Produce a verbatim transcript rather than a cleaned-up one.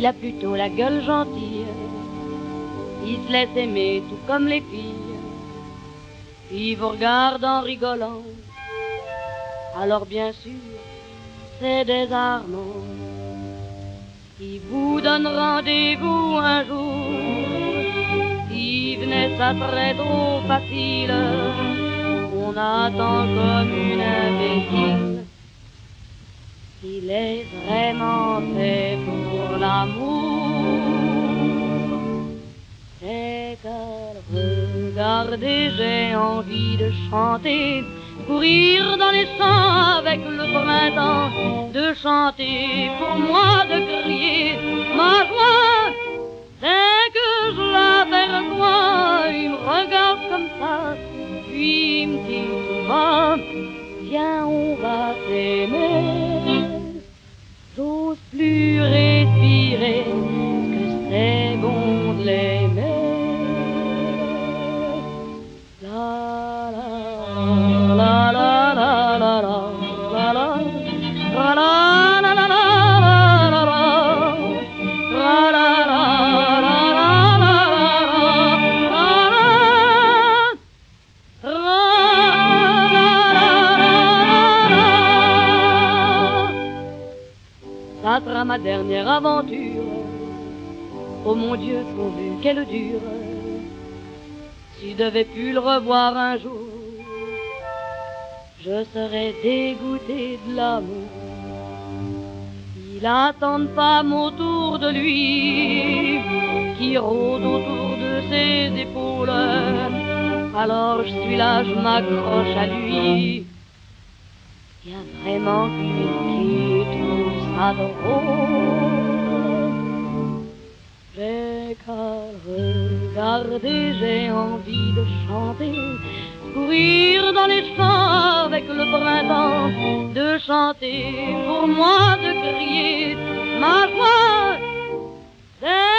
Il a plutôt la gueule gentille, il se laisse aimer tout comme les filles. Il vous regarde en rigolant, alors bien sûr c'est désarmant. Il vous donne rendez-vous un jour, il venait, ça serait trop facile. On attend comme une imbécile. Il est vraiment fait pour l'amour. C'est qu'à le regarder, j'ai envie de chanter, courir dans les champs avec le printemps, de chanter, pour moi de crier ma joie. C'est que je l'aperçois, il me regarde comme ça, puis il me dit tout bas, viens on va s'aimer. J'ose plus respirer, que c'est bon de l'aimer. La la la la la la la la la la la la la la. Ça sera ma dernière aventure. Oh mon Dieu, pourvu qu'elle dure. Si je devais plus le revoir un jour, je serais dégoûté de l'amour. Il attend une femme autour de lui, qui rôde autour de ses épaules. Alors je suis là, je m'accroche à lui. Il y a vraiment que lui qui trouve ça drôle. J'ai qu'à regarder, j'ai envie de chanter, courir dans les champs avec le printemps, de chanter, pour moi de crier ma joie. C'est